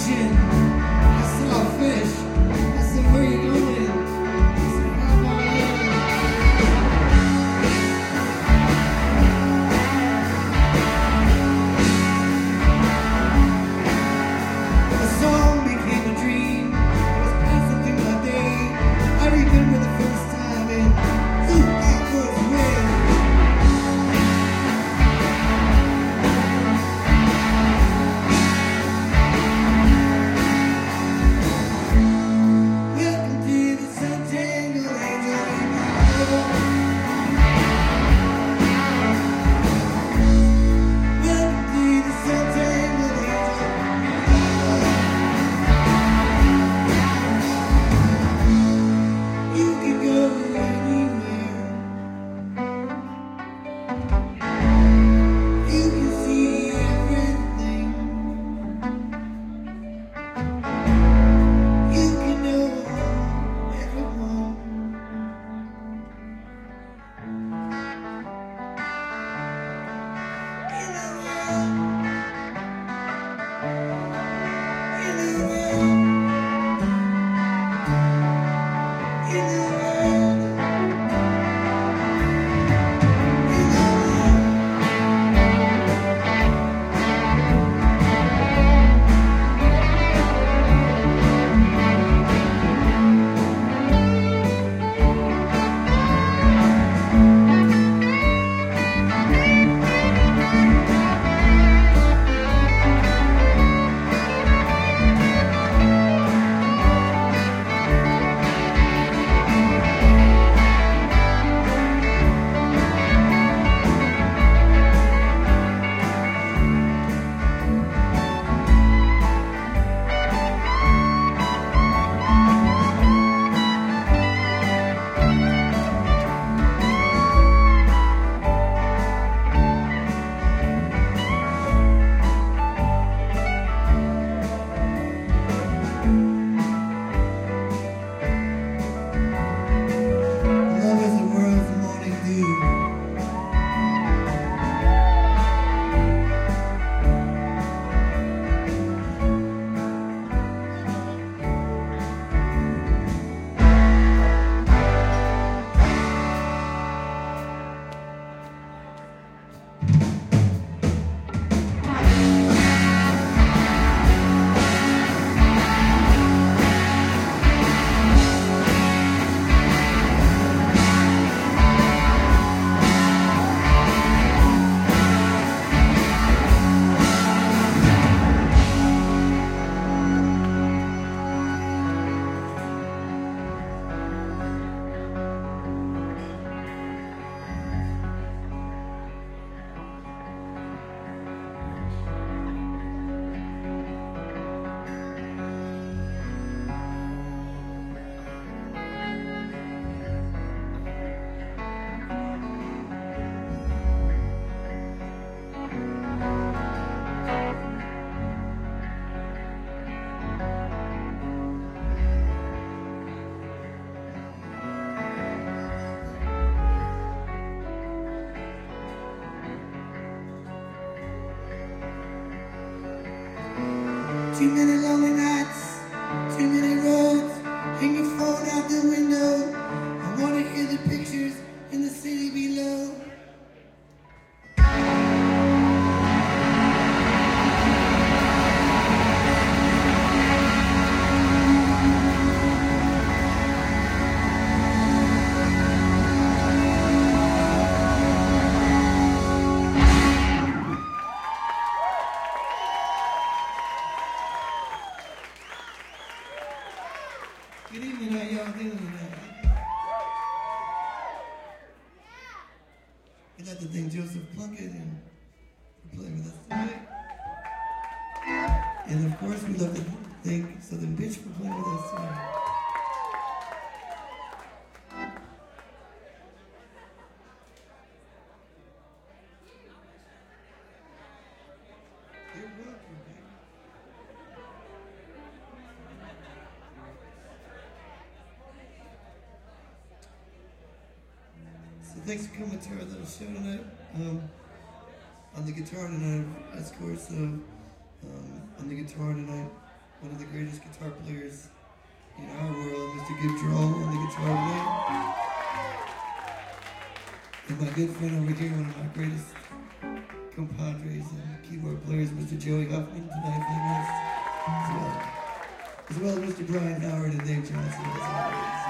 Too many lonely nights, too many roads, hang your phone out the window. I wanna hear the pictures in the city below. Good evening, how y'all doing tonight? We'd like to thank Joseph Plunkett and for playing with us tonight. And of course, we'd love to thank Southern Bitch for playing with us tonight. You're welcome, baby. So thanks for coming to our little show tonight. On the guitar tonight, of course, on the guitar tonight, one of the greatest guitar players in our world, Mr. Gib Jarol on the guitar tonight. And my good friend over here, one of my greatest compadres and keyboard players, Mr. Joey Huffman tonight, as well as Mr. Brian Howard and Dave Johnson, as always.